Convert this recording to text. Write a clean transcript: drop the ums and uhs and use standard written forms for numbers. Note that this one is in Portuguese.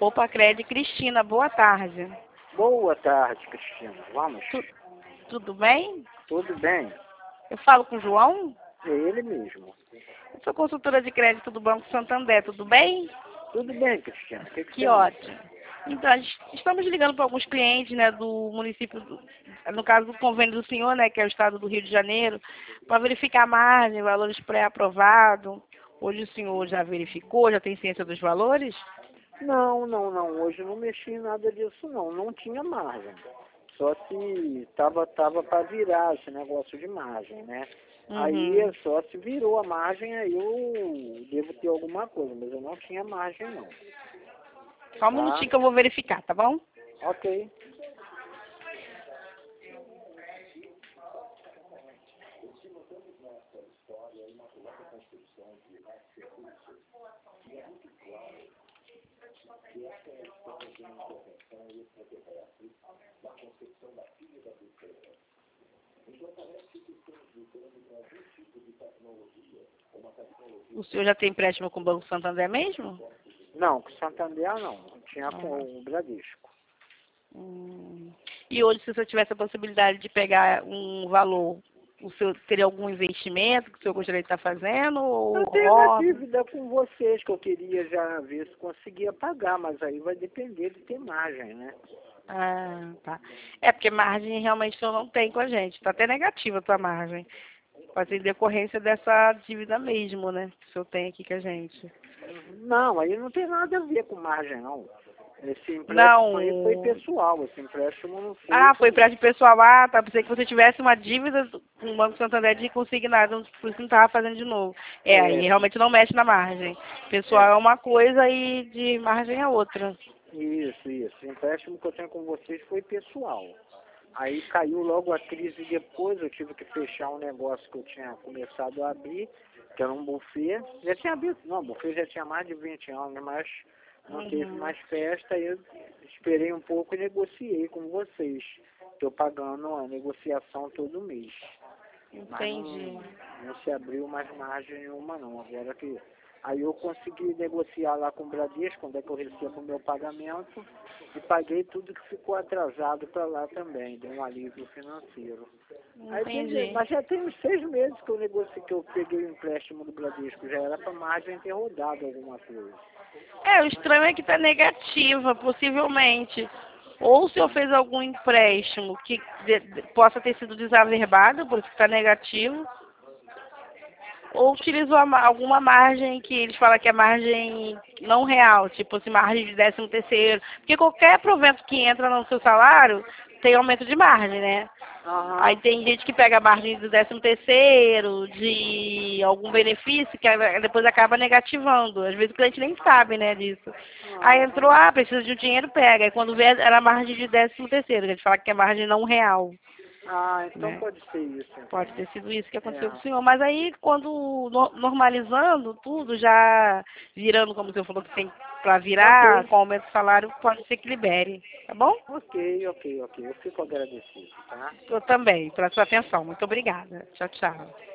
Poupa Cred, Cristina, boa tarde. Boa tarde, Cristina. Vamos? Tudo bem? Tudo bem? Eu falo com o João? É ele mesmo. Eu sou consultora de crédito do Banco Santander, tudo bem? Tudo bem, Cristina. O que Que você manda? ótimo. Então, estamos ligando para alguns clientes, né, do município, no caso do convênio do senhor, né, que é o estado do Rio de Janeiro, para verificar a margem, valores pré-aprovados. Hoje o senhor já verificou, já tem ciência dos valores? Não. Hoje eu não mexi em nada disso, não. Não tinha margem. Só se tava para virar esse negócio de margem, né? Aí Uhum. só se virou a margem, aí eu devo ter alguma coisa, mas eu não tinha margem, não. Só um Tá? minutinho que eu vou verificar, tá bom? Ok. O senhor já tem empréstimo com o Banco Santander mesmo? Não, com Santander não. Tinha Ah. com o Bradesco. E hoje, se o senhor tivesse a possibilidade de pegar um valor, o senhor teria algum investimento que o senhor gostaria de estar fazendo? Ou Eu tenho uma hobby? dívida com vocês que eu queria já ver se conseguia pagar, mas aí vai depender de ter margem, né? Ah, tá. É porque margem realmente o senhor não tem com a gente. Está até negativa a tua margem. Pode ser em decorrência dessa dívida mesmo, né? Que o senhor tem aqui com a gente. Não, aí não tem nada a ver com margem, não. Esse empréstimo aí foi Não. pessoal, esse empréstimo não foi. Ah, foi empréstimo pessoal. Ah, tá. Pensei que você tivesse uma dívida com o Banco Santander de consignado, por isso não estava fazendo de novo. É, aí É, realmente não mexe na margem. Pessoal é, é uma coisa e de margem é outra. isso. O empréstimo que eu tenho com vocês foi pessoal. Aí caiu logo a crise depois, eu tive que fechar um negócio que eu tinha começado a abrir, que era um buffet. Já tinha aberto, não, o buffet já tinha mais de 20 anos, mas não teve Uhum. mais festa, aí eu esperei um pouco e negociei com vocês. Estou pagando a negociação todo mês. Mas Entendi. não se abriu mais margem nenhuma não. Agora que aí eu consegui negociar lá com o Bradesco, quando é que eu recebo o meu pagamento, e paguei tudo que ficou atrasado para lá também, deu um alívio financeiro. Aí beleza, Entendi. mas já tem uns 6 meses que eu negociei, que eu peguei o empréstimo do Bradesco, já era para margem ter rodado alguma coisa. É, o estranho é que está negativa, possivelmente. Ou o senhor fez algum empréstimo que possa ter sido desaverbado, por isso que está negativo, ou utilizou alguma margem que eles falam que é margem não real, tipo assim, margem de 13º. Porque qualquer provento que entra no seu salário tem aumento de margem, né? Aí Aham. tem gente que pega a margem do 13º, de algum benefício, que depois acaba negativando. Às vezes o cliente nem sabe, né, disso. Aí entrou, precisa de um dinheiro, pega. Aí quando vê, era a margem de 13º, que a gente fala que é margem não real, Ah, então né? pode ser isso Pode então. ter sido isso que aconteceu com o É. senhor. Mas aí, quando normalizando tudo, já virando, como o senhor falou, que tem para virar, Ok. com o aumento do salário, pode ser que libere. Tá bom? Ok. Eu fico agradecido, tá? Eu também, pela sua atenção. Muito obrigada. Tchau, tchau.